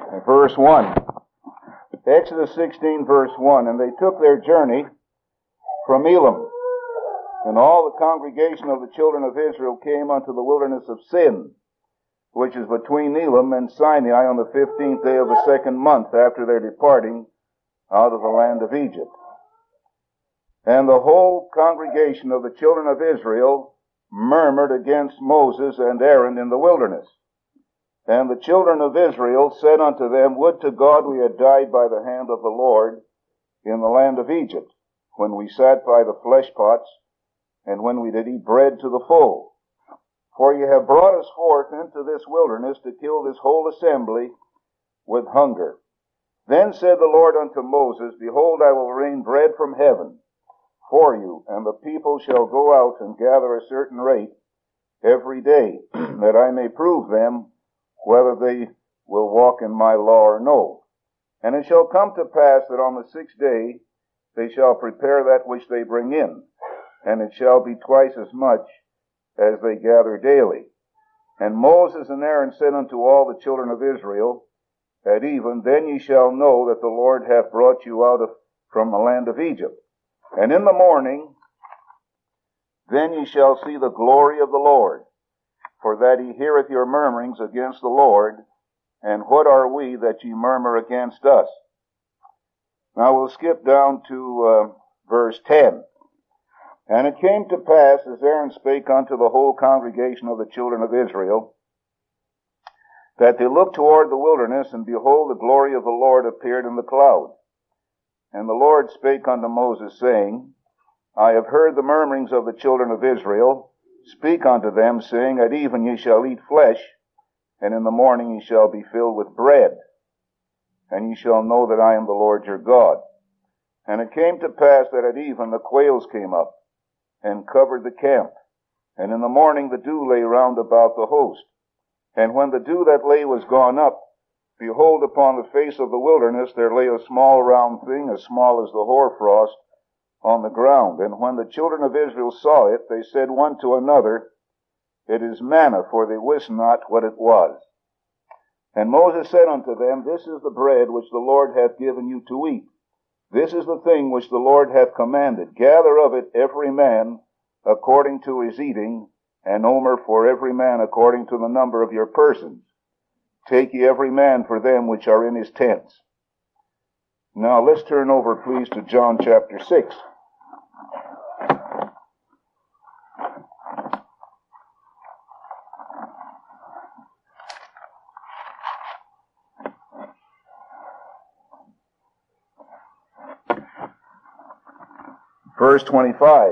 Verse 1. Exodus 16, verse 1. And they took their journey from Elim, and all the congregation of the children of Israel came unto the wilderness of Sin, which is between Elim and Sinai, on the 15th day of the second month after their departing out of the land of Egypt. And the whole congregation of the children of Israel murmured against Moses and Aaron in the wilderness. And the children of Israel said unto them, Would to God we had died by the hand of the Lord in the land of Egypt, when we sat by the flesh pots, and when we did eat bread to the full. For ye have brought us forth into this wilderness to kill this whole assembly with hunger. Then said the Lord unto Moses, Behold, I will rain bread from heaven for you, and the people shall go out and gather a certain rate every day, that I may prove them whether they will walk in my law or no. And it shall come to pass that on the 6th day they shall prepare that which they bring in, and it shall be twice as much as they gather daily. And Moses and Aaron said unto all the children of Israel at even, Then ye shall know that the Lord hath brought you out from the land of Egypt. And in the morning, then ye shall see the glory of the Lord, for that he heareth your murmurings against the Lord. And what are we that ye murmur against us? Now we'll skip down to verse 10. And it came to pass, as Aaron spake unto the whole congregation of the children of Israel, that they looked toward the wilderness, and behold, the glory of the Lord appeared in the cloud. And the Lord spake unto Moses, saying, I have heard the murmurings of the children of Israel. Speak unto them, saying, At even ye shall eat flesh, and in the morning ye shall be filled with bread. And ye shall know that I am the Lord your God. And it came to pass that at even the quails came up, and covered the camp. And in the morning the dew lay round about the host. And when the dew that lay was gone up, behold, upon the face of the wilderness there lay a small round thing, as small as the hoarfrost, on the ground. And when the children of Israel saw it, they said one to another, It is manna, for they wist not what it was. And Moses said unto them, This is the bread which the Lord hath given you to eat. This is the thing which the Lord hath commanded. Gather of it every man according to his eating, an omer for every man according to the number of your persons. Take ye every man for them which are in his tents. Now let's turn over, please, to John chapter 6. Verse 25.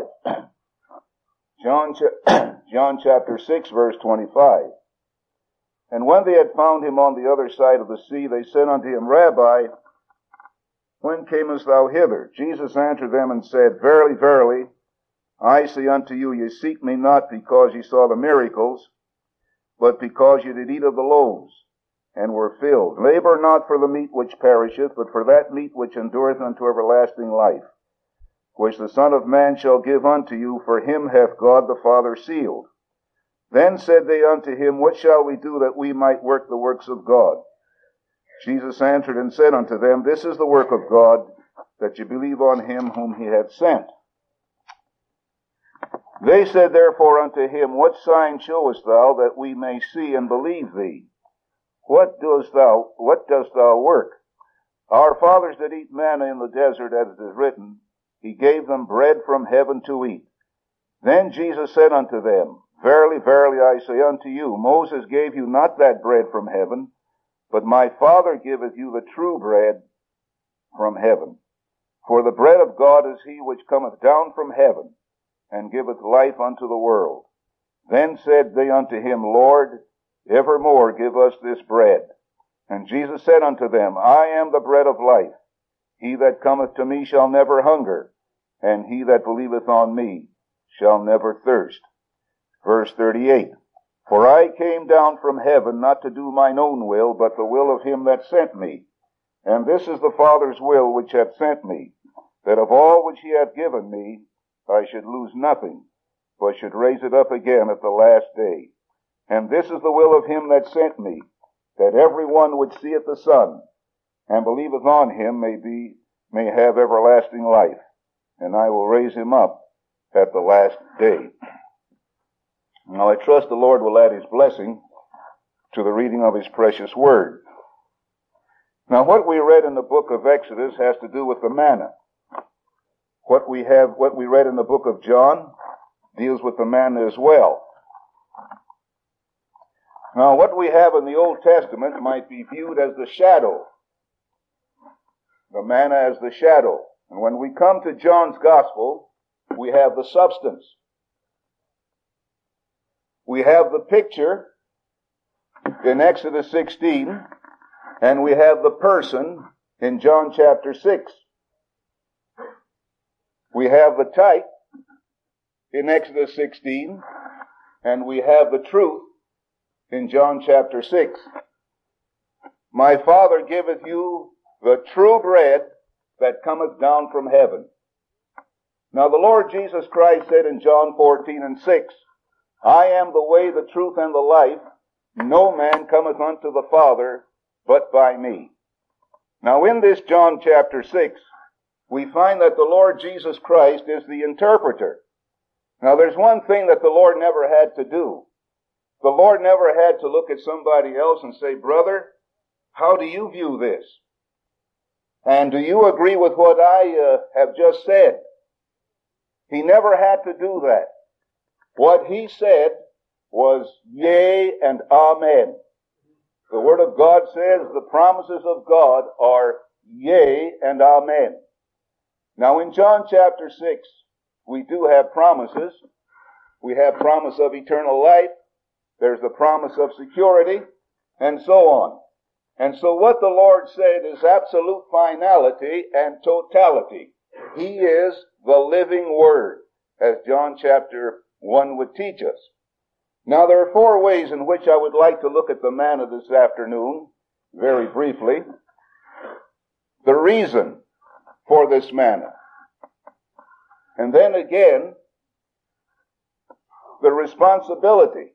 John chapter 6, verse 25. And when they had found him on the other side of the sea, they said unto him, Rabbi, when camest thou hither? Jesus answered them and said, Verily, verily, I say unto you, ye seek me not because ye saw the miracles, but because ye did eat of the loaves, and were filled. Labor not for the meat which perisheth, but for that meat which endureth unto everlasting life, which the Son of Man shall give unto you, for him hath God the Father sealed. Then said they unto him, What shall we do that we might work the works of God? Jesus answered and said unto them, This is the work of God, that ye believe on him whom he hath sent. They said therefore unto him, What sign showest thou, that we may see and believe thee? What dost thou work? Our fathers did eat manna in the desert, as it is written, He gave them bread from heaven to eat. Then Jesus said unto them, Verily, verily, I say unto you, Moses gave you not that bread from heaven, but my Father giveth you the true bread from heaven. For the bread of God is he which cometh down from heaven, and giveth life unto the world. Then said they unto him, Lord, evermore give us this bread. And Jesus said unto them, I am the bread of life. He that cometh to me shall never hunger, and he that believeth on me shall never thirst. Verse 38, For I came down from heaven not to do mine own will, but the will of him that sent me. And this is the Father's will which hath sent me, that of all which he hath given me I should lose nothing, but should raise it up again at the last day. And this is the will of him that sent me, that every one which seeth the Son, and believeth on him may have everlasting life, and I will raise him up at the last day. Now I trust the Lord will add his blessing to the reading of his precious word. Now what we read in the book of Exodus has to do with the manna. What we read in the book of John deals with the manna as well. Now what we have in the Old Testament might be viewed as the shadow. The manna as the shadow. And when we come to John's gospel, we have the substance. We have the picture in Exodus 16, and we have the person in John chapter 6. We have the type in Exodus 16, and we have the truth in John chapter 6. My Father giveth you the true bread that cometh down from heaven. Now the Lord Jesus Christ said in John 14:6, I am the way, the truth, and the life. No man cometh unto the Father but by me. Now in this John chapter 6, we find that the Lord Jesus Christ is the interpreter. Now there's one thing that the Lord never had to do. The Lord never had to look at somebody else and say, brother, how do you view this? And do you agree with what I have just said? He never had to do that. What he said was yea and amen. The Word of God says the promises of God are yea and amen. Now in John chapter 6, we do have promises. We have promise of eternal life. There's the promise of security, and so on. And so what the Lord said is absolute finality and totality. He is the living Word, as John chapter 1 would teach us. Now there are 4 ways in which I would like to look at the manna this afternoon, very briefly. The reason for this manna. And then again, the responsibility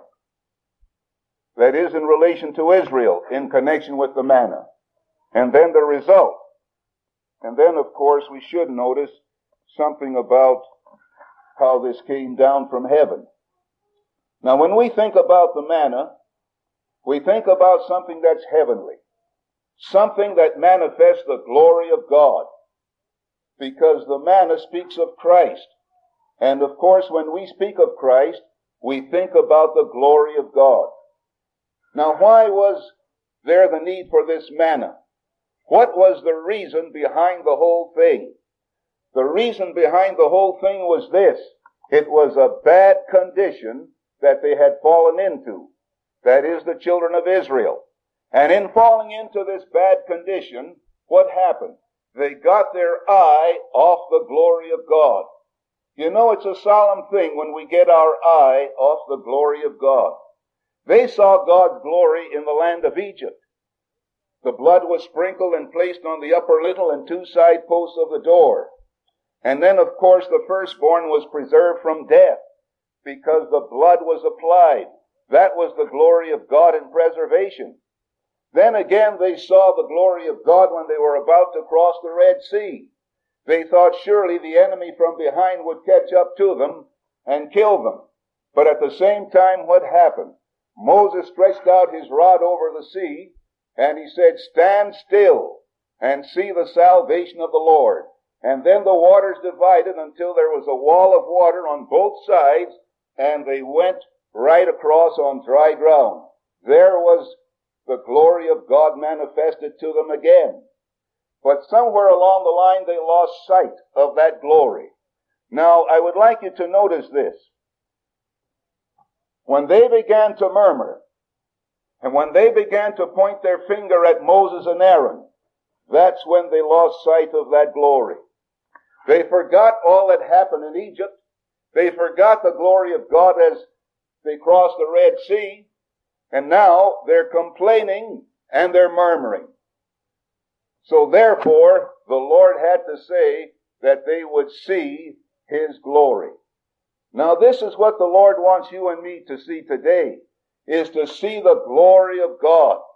that is in relation to Israel in connection with the manna. And then the result. And then, of course, we should notice something about how this came down from heaven. Now, when we think about the manna, we think about something that's heavenly. Something that manifests the glory of God. Because the manna speaks of Christ. And of course, when we speak of Christ, we think about the glory of God. Now, why was there the need for this manna? What was the reason behind the whole thing? The reason behind the whole thing was this. It was a bad condition that they had fallen into. That is, the children of Israel. And in falling into this bad condition, what happened? They got their eye off the glory of God. You know, it's a solemn thing when we get our eye off the glory of God. They saw God's glory in the land of Egypt. The blood was sprinkled and placed on the upper lintel and 2 side posts of the door. And then, of course, the firstborn was preserved from death because the blood was applied. That was the glory of God in preservation. Then again, they saw the glory of God when they were about to cross the Red Sea. They thought surely the enemy from behind would catch up to them and kill them. But at the same time, what happened? Moses stretched out his rod over the sea, and he said, stand still and see the salvation of the Lord. And then the waters divided until there was a wall of water on both sides, and they went right across on dry ground. There was the glory of God manifested to them again. But somewhere along the line they lost sight of that glory. Now, I would like you to notice this. When they began to murmur, and when they began to point their finger at Moses and Aaron, that's when they lost sight of that glory. They forgot all that happened in Egypt. They forgot the glory of God as they crossed the Red Sea. And now they're complaining and they're murmuring. So therefore, the Lord had to say that they would see His glory. Now this is what the Lord wants you and me to see today, is to see the glory of God.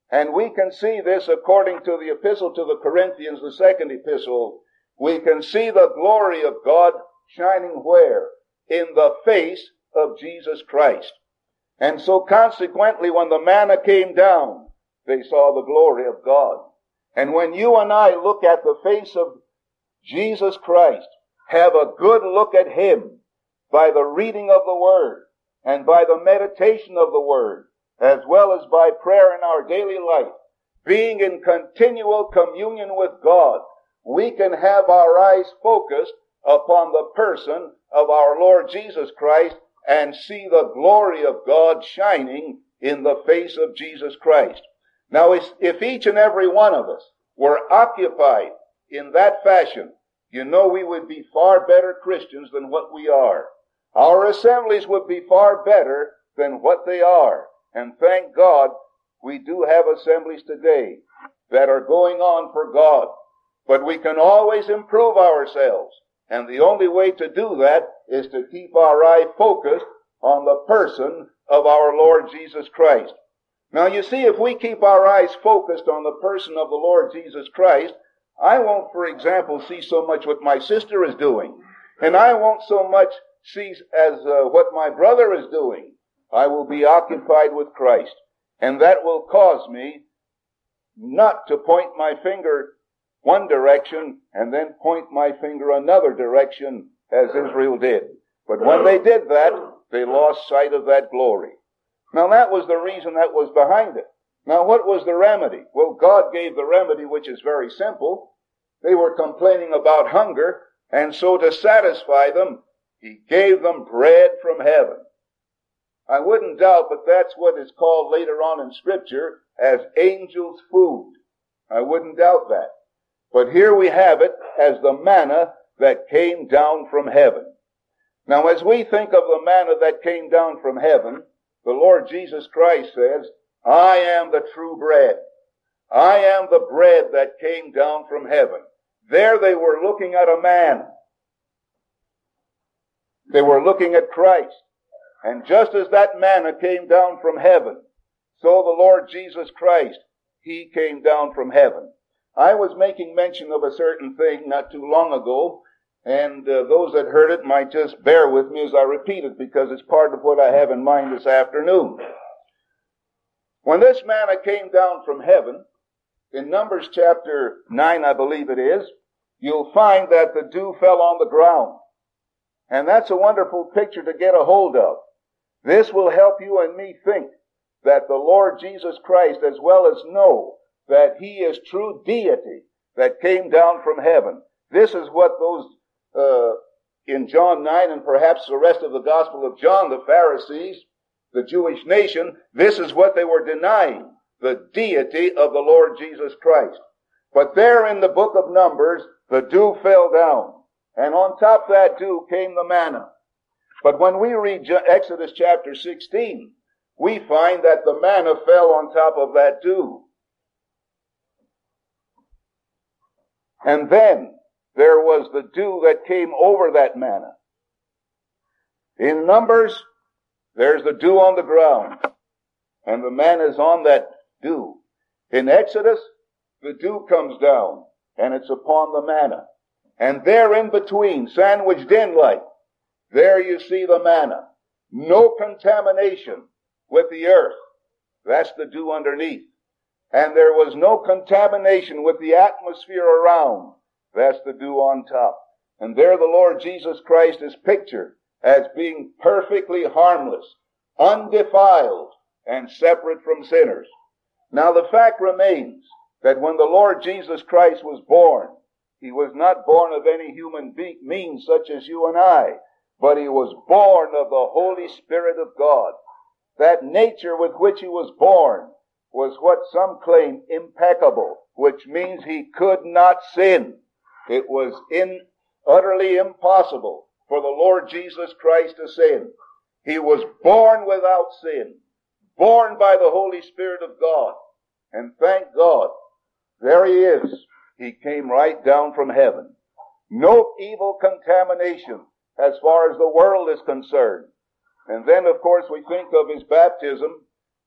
And we can see this according to the epistle to the Corinthians, the second epistle. We can see the glory of God shining where? In the face of Jesus Christ. And so consequently, when the manna came down, they saw the glory of God. And when you and I look at the face of Jesus Christ, have a good look at Him by the reading of the Word and by the meditation of the Word, as well as by prayer in our daily life, being in continual communion with God, we can have our eyes focused upon the person of our Lord Jesus Christ and see the glory of God shining in the face of Jesus Christ. Now, if each and every one of us were occupied in that fashion, you know we would be far better Christians than what we are. Our assemblies would be far better than what they are. And thank God we do have assemblies today that are going on for God. But we can always improve ourselves. And the only way to do that is to keep our eye focused on the person of our Lord Jesus Christ. Now you see, if we keep our eyes focused on the person of the Lord Jesus Christ, I won't, for example, see so much what my sister is doing. And I won't so much see as what my brother is doing. I will be occupied with Christ. And that will cause me not to point my finger one direction and then point my finger another direction as Israel did. But when they did that, they lost sight of that glory. Now that was the reason that was behind it. Now what was the remedy? Well, God gave the remedy, which is very simple. They were complaining about hunger, and so to satisfy them, He gave them bread from heaven. I wouldn't doubt, but that's what is called later on in Scripture as angels' food. I wouldn't doubt that. But here we have it as the manna that came down from heaven. Now, as we think of the manna that came down from heaven, the Lord Jesus Christ says, I am the true bread. I am the bread that came down from heaven. There they were looking at a man. They were looking at Christ. And just as that manna came down from heaven, so the Lord Jesus Christ, He came down from heaven. I was making mention of a certain thing not too long ago, and those that heard it might just bear with me as I repeat it, because it's part of what I have in mind this afternoon. When this manna came down from heaven, in Numbers chapter 9, I believe it is, you'll find that the dew fell on the ground. And that's a wonderful picture to get a hold of. This will help you and me think that the Lord Jesus Christ, as well as know that He is true deity that came down from heaven. This is what those in John 9 and perhaps the rest of the Gospel of John, the Pharisees, the Jewish nation, this is what they were denying, the deity of the Lord Jesus Christ. But there in the book of Numbers, the dew fell down, and on top of that dew came the manna. But when we read Exodus chapter 16, we find that the manna fell on top of that dew. And then there was the dew that came over that manna. In Numbers, there's the dew on the ground, and the manna is on that dew. In Exodus, the dew comes down, and it's upon the manna. And there in between, sandwiched in like, there you see the manna. No contamination with the earth. That's the dew underneath. And there was no contamination with the atmosphere around. That's the dew on top. And there the Lord Jesus Christ is pictured as being perfectly harmless, undefiled, and separate from sinners. Now the fact remains that when the Lord Jesus Christ was born, He was not born of any human means such as you and I, but He was born of the Holy Spirit of God. That nature with which He was born was what some claim impeccable, which means He could not sin. It was utterly impossible for the Lord Jesus Christ to sin. He was born without sin, born by the Holy Spirit of God. And thank God, there He is. He came right down from heaven. No evil contamination as far as the world is concerned. And then, of course, we think of His baptism,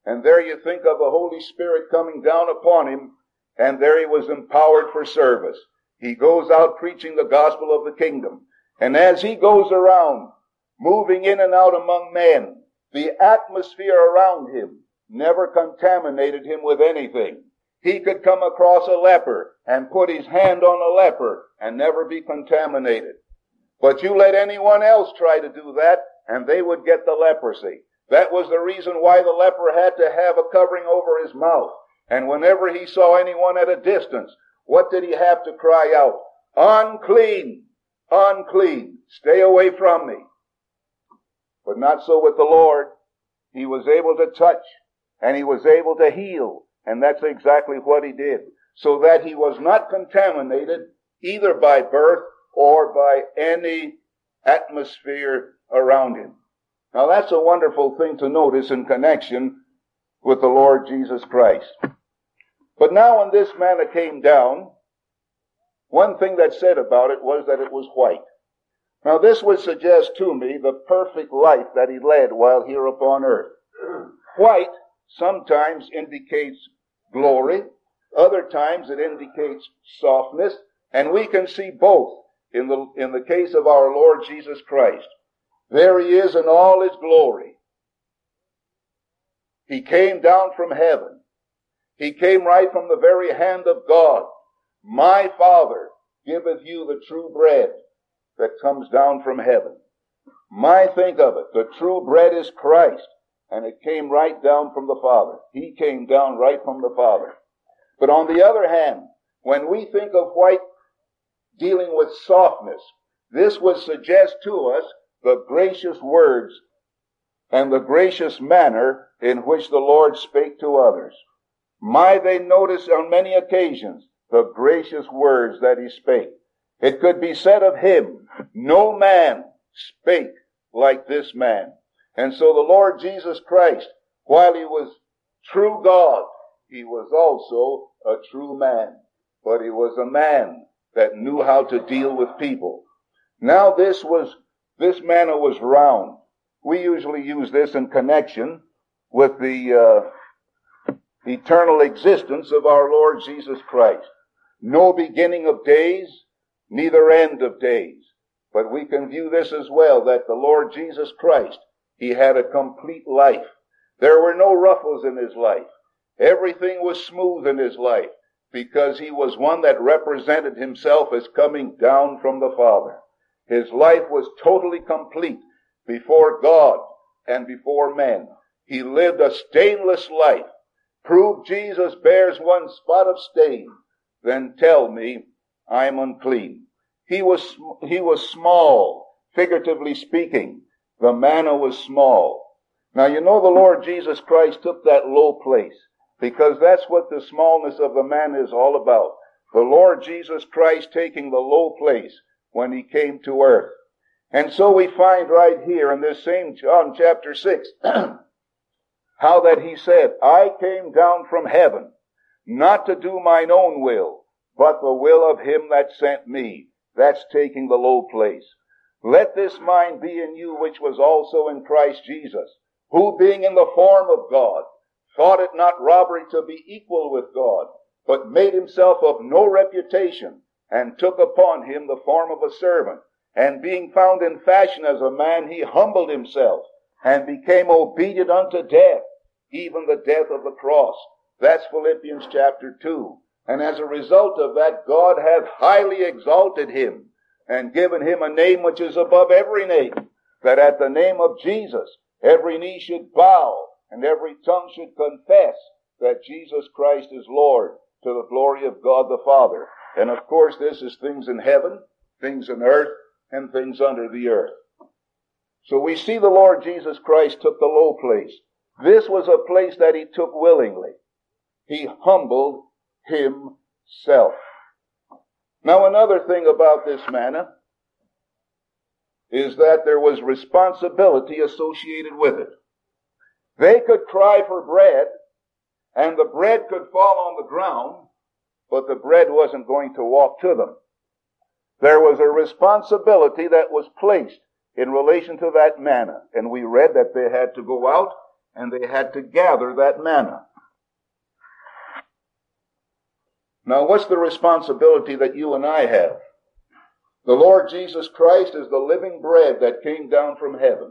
And there you think of the Holy Spirit coming down upon him, and there he was empowered for service. He goes out preaching the gospel of the kingdom. And as he goes around, moving in and out among men, the atmosphere around him never contaminated him with anything. He could come across a leper and put his hand on a leper and never be contaminated. But you let anyone else try to do that, and they would get the leprosy. That was the reason why the leper had to have a covering over his mouth. And whenever he saw anyone at a distance, what did he have to cry out? Unclean! Unclean! Stay away from me. But not so with the Lord. He was able to touch, and he was able to heal. And that's exactly what he did. So that he was not contaminated either by birth or by any atmosphere around him. Now that's a wonderful thing to notice in connection with the Lord Jesus Christ. But now when this manna came down, one thing that's said about it was that it was white. Now this would suggest to me the perfect life that he led while here upon earth. White sometimes indicates glory, other times it indicates softness, and we can see both in the case of our Lord Jesus Christ. There he is in all his glory. He came down from heaven. He came right from the very hand of God. My Father giveth you the true bread that comes down from heaven. Think of it, the true bread is Christ, and it came right down from the Father. He came down right from the Father. But on the other hand, when we think of white dealing with softness, this would suggest to us the gracious words and the gracious manner in which the Lord spake to others. They notice on many occasions the gracious words that he spake. It could be said of him, no man spake like this man. And so the Lord Jesus Christ, while he was true God, he was also a true man. But he was a man that knew how to deal with people. Now this manna was round. We usually use this in connection with the eternal existence of our Lord Jesus Christ. No beginning of days, neither end of days. But we can view this as well, that the Lord Jesus Christ, he had a complete life. There were no ruffles in his life. Everything was smooth in his life, because he was one that represented himself as coming down from the Father. His life was totally complete before God and before men. He lived a stainless life. Prove Jesus bears one spot of stain, then tell me I'm unclean. He was small, figuratively speaking. The manna was small. Now you know the Lord Jesus Christ took that low place, because that's what the smallness of the manna is all about. The Lord Jesus Christ taking the low place when he came to earth. And so we find right here in this same John chapter 6, how that he said, I came down from heaven, not to do mine own will, but the will of him that sent me. That's taking the low place. Let this mind be in you, which was also in Christ Jesus, who being in the form of God, thought it not robbery to be equal with God, but made himself of no reputation, and took upon him the form of a servant. And being found in fashion as a man, he humbled himself, and became obedient unto death, even the death of the cross. That's Philippians chapter 2. And as a result of that, God hath highly exalted him, and given him a name which is above every name, that at the name of Jesus every knee should bow, and every tongue should confess that Jesus Christ is Lord, to the glory of God the Father. And of course this is things in heaven, things in earth, and things under the earth. So we see the Lord Jesus Christ took the low place. This was a place that he took willingly. He humbled himself. Now another thing about this manna is that there was responsibility associated with it. They could cry for bread, and the bread could fall on the ground, but the bread wasn't going to walk to them. There was a responsibility that was placed in relation to that manna, and we read that they had to go out and they had to gather that manna. Now, what's the responsibility that you and I have? The Lord Jesus Christ is the living bread that came down from heaven.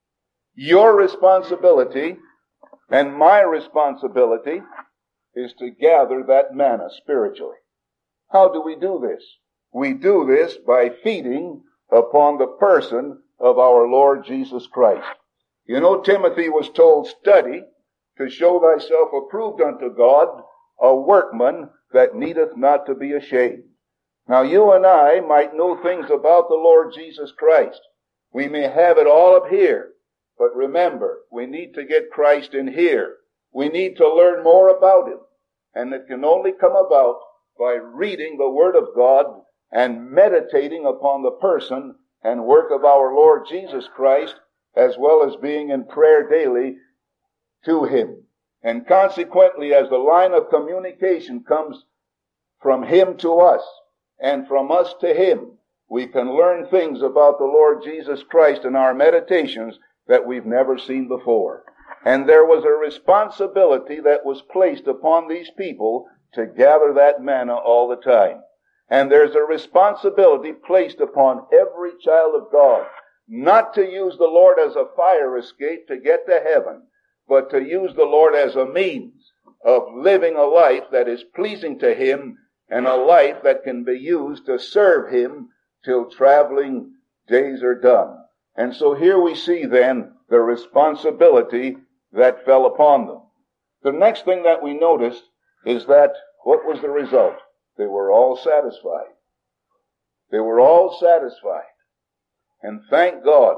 Your responsibility and my responsibility is to gather that manna spiritually. How do we do this? We do this by feeding upon the person of our Lord Jesus Christ. You know, Timothy was told, study to show thyself approved unto God, a workman that needeth not to be ashamed. Now, you and I might know things about the Lord Jesus Christ. We may have it all up here, but remember, we need to get Christ in here. We need to learn more about Him, and it can only come about by reading the Word of God and meditating upon the person and work of our Lord Jesus Christ, as well as being in prayer daily to Him. And consequently, as the line of communication comes from Him to us and from us to Him, we can learn things about the Lord Jesus Christ in our meditations that we've never seen before. And there was a responsibility that was placed upon these people to gather that manna all the time. And there's a responsibility placed upon every child of God, not to use the Lord as a fire escape to get to heaven, but to use the Lord as a means of living a life that is pleasing to Him and a life that can be used to serve Him till traveling days are done. And so here we see then the responsibility that fell upon them. The next thing that we noticed is that what was the result? They were all satisfied. They were all satisfied. And thank God,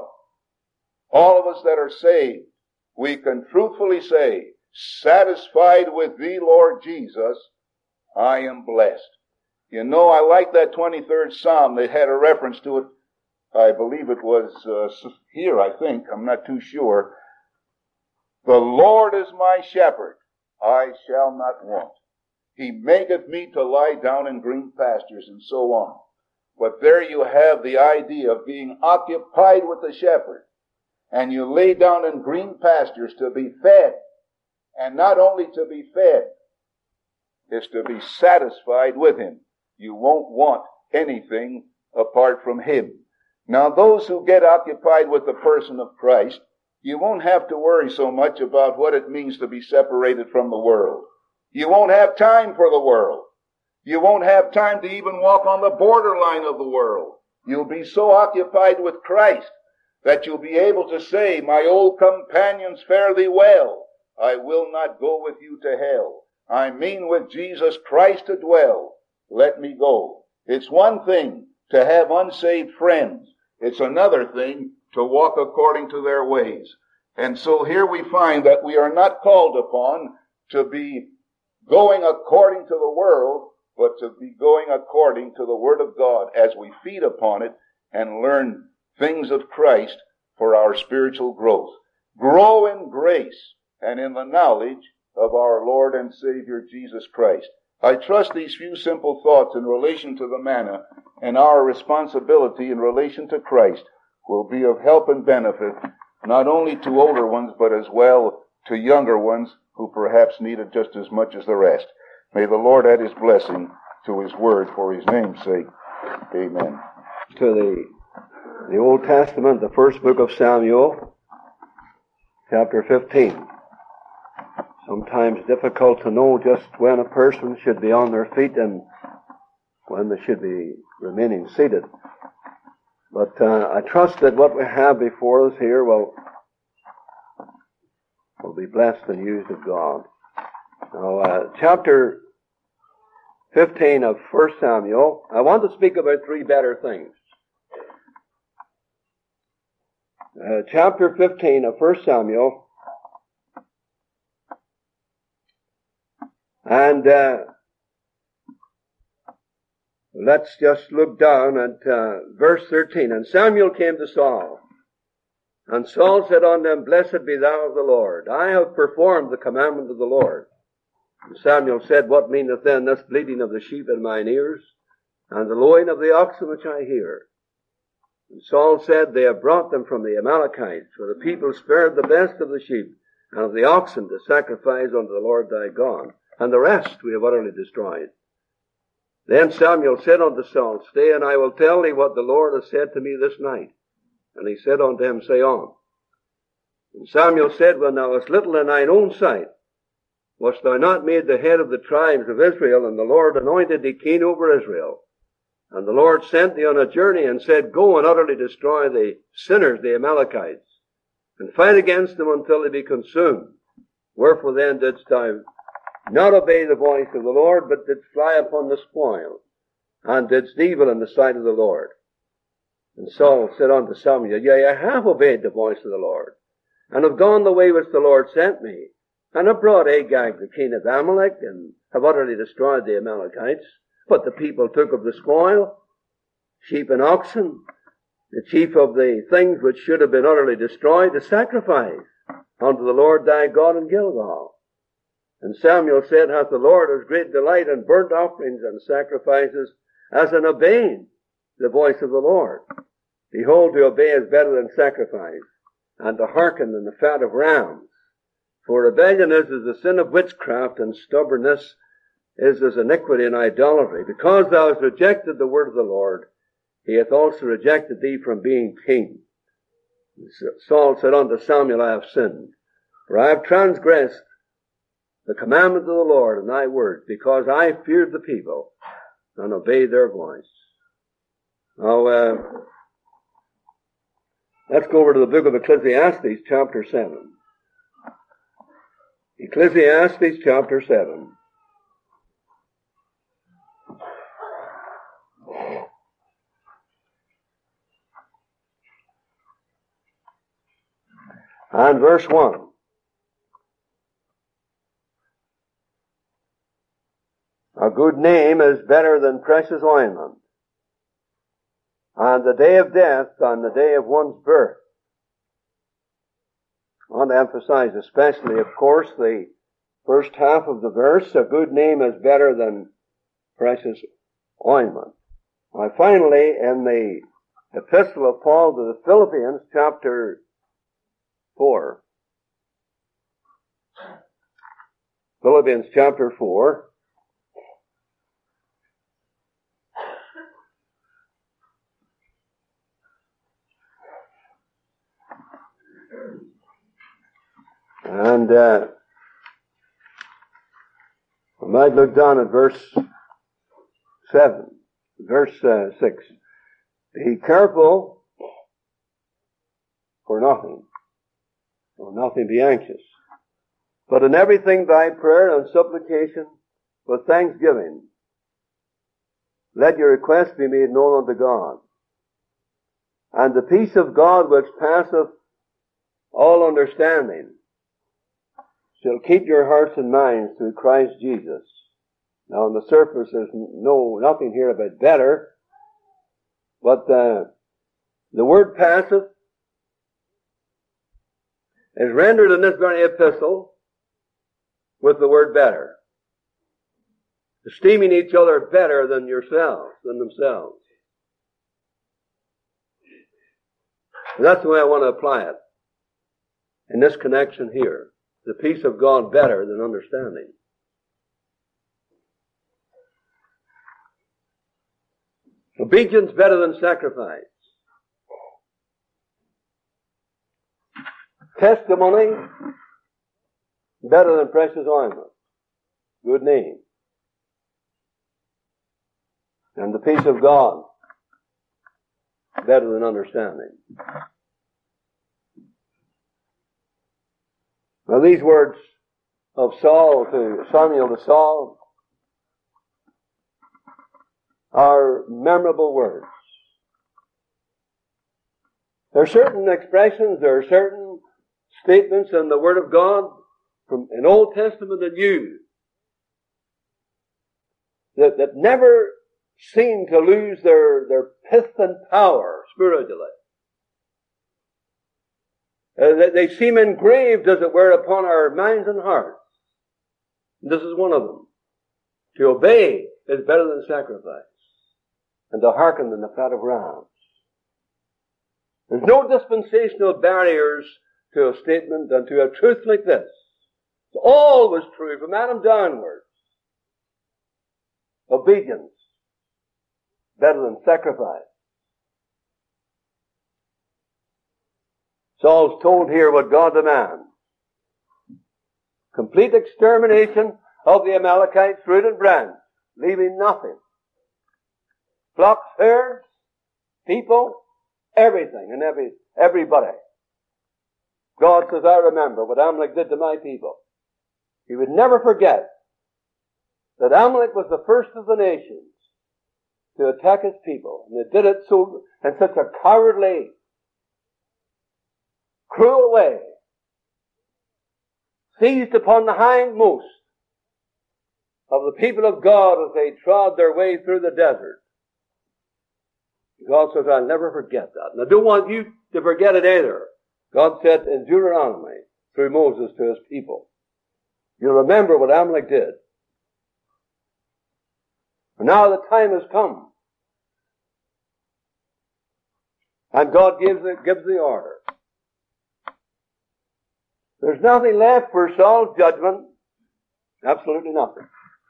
all of us that are saved, we can truthfully say, satisfied with Thee, Lord Jesus, I am blessed. You know, I like that 23rd Psalm. They had a reference to it. I believe it was here, I think. I'm not too sure. The Lord is my shepherd. I shall not want. He maketh me to lie down in green pastures, and so on. But there you have the idea of being occupied with the shepherd. And you lay down in green pastures to be fed. And not only to be fed, is to be satisfied with Him. You won't want anything apart from Him. Now, those who get occupied with the person of Christ, you won't have to worry so much about what it means to be separated from the world. You won't have time for the world. You won't have time to even walk on the borderline of the world. You'll be so occupied with Christ that you'll be able to say, my old companions, fare thee well. I will not go with you to hell. I mean with Jesus Christ to dwell. Let me go. It's one thing to have unsaved friends. It's another thing to walk according to their ways. And so here we find that we are not called upon to be going according to the world, but to be going according to the Word of God as we feed upon it and learn things of Christ for our spiritual growth. Grow in grace and in the knowledge of our Lord and Savior Jesus Christ. I trust these few simple thoughts in relation to the manna and our responsibility in relation to Christ will be of help and benefit not only to older ones, but as well to younger ones who perhaps need it just as much as the rest. May the Lord add His blessing to His word for His name's sake. Amen. To the Old Testament, the first book of Samuel, chapter 15. Sometimes difficult to know just when a person should be on their feet and when they should be remaining seated. But I trust that what we have before us here will be blessed and used of God. Now, chapter 15 of 1 Samuel, I want to speak about three better things. Chapter 15 of 1 Samuel, and let's just look down at verse 13. And Samuel came to Saul, and Saul said unto him, Blessed be thou of the Lord. I have performed the commandment of the Lord. And Samuel said, What meaneth then this bleating of the sheep in mine ears, and the lowing of the oxen which I hear? And Saul said, They have brought them from the Amalekites, for the people spared the best of the sheep, and of the oxen to sacrifice unto the Lord thy God. And the rest we have utterly destroyed. Then Samuel said unto Saul, Stay, and I will tell thee what the Lord has said to me this night. And he said unto him, Say on. And Samuel said, When thou wast little in thine own sight, wast thou not made the head of the tribes of Israel, and the Lord anointed thee king over Israel? And the Lord sent thee on a journey and said, Go and utterly destroy the sinners, the Amalekites, and fight against them until they be consumed. Wherefore then didst thou not obey the voice of the Lord, but didst fly upon the spoil, and didst evil in the sight of the Lord? And Saul said unto Samuel, Yea, I have obeyed the voice of the Lord, and have gone the way which the Lord sent me, and have brought Agag the king of Amalek, and have utterly destroyed the Amalekites. But the people took of the spoil, sheep and oxen, the chief of the things which should have been utterly destroyed, to sacrifice unto the Lord thy God in Gilgal. And Samuel said, Hath the Lord as great delight in burnt offerings and sacrifices as in obeying the voice of the Lord? Behold, to obey is better than sacrifice, and to hearken than the fat of rams. For rebellion is as the sin of witchcraft, and stubbornness is as iniquity and idolatry. Because thou hast rejected the word of the Lord, he hath also rejected thee from being king. Saul said unto Samuel, I have sinned, for I have transgressed the commandment of the Lord and thy words, because I feared the people and obeyed their voice. Now, let's go over to the book of Ecclesiastes, chapter 7. Ecclesiastes, chapter 7. And verse 1. A good name is better than precious ointment, and the day of death than the day of one's birth. I want to emphasize especially, of course, the first half of the verse. A good name is better than precious ointment. Now, finally, in the epistle of Paul to the Philippians, chapter 4. Philippians chapter 4. And we might look down at verse 7, verse 6. Be careful for nothing, for nothing be anxious, but in everything by prayer and supplication with thanksgiving, let your requests be made known unto God. And the peace of God which passeth all understanding shall keep your hearts and minds through Christ Jesus. Now on the surface there's nothing here about better, but the word passeth is rendered in this very epistle with the word better. Esteeming each other better than yourselves, than themselves. And that's the way I want to apply it in this connection here. The peace of God better than understanding. Obedience better than sacrifice. Testimony better than precious ointment. Good name. And the peace of God better than understanding. Now these words of Samuel to Saul are memorable words. There are certain expressions, there are certain statements in the Word of God from in Old Testament and New that never seem to lose their pith and power spiritually. They seem engraved, as it were, upon our minds and hearts. And this is one of them. To obey is better than sacrifice, and to hearken than the fat of rams. There's no dispensational barriers to a statement and to a truth like this. It's always true from Adam downwards. Obedience better than sacrifice. Saul's told here what God demands. Complete extermination of the Amalekites, root and branch, leaving nothing. Flocks, herds, people, everything and everybody. God says, I remember what Amalek did to my people. He would never forget that Amalek was the first of the nations to attack his people. And they did it so in such a cowardly, cruel way. Seized upon the hindmost of the people of God as they trod their way through the desert. God says, I'll never forget that. And I don't want you to forget it either. God said in Deuteronomy, through Moses to his people, you'll remember what Amalek did. And now the time has come. And God gives the order. There's nothing left for Saul's judgment. Absolutely nothing.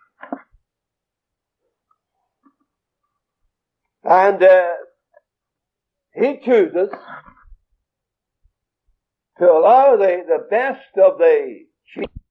And he chooses to allow the best of the sheep